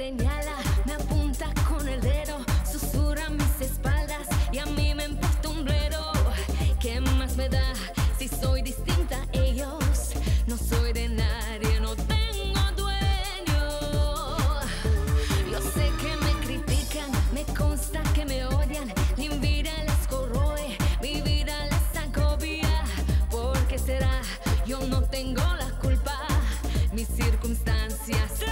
señala, me apunta con el dedo, susurra mis espaldas y a mí me importa un bledo. ¿Qué más me da si soy distinta a ellos? No soy de nadie, no tengo dueño. Yo sé que me critican, me consta que me odian, la envidia les corroe, mi vida les agobia. ¿Por qué será? Yo no tengo la culpa, mis circunstancias